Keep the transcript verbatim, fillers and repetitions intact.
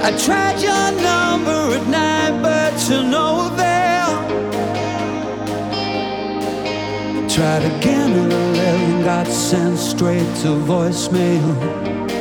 I tried your number at night, but to no avail. Tried again at eleven, got sent straight to voicemail.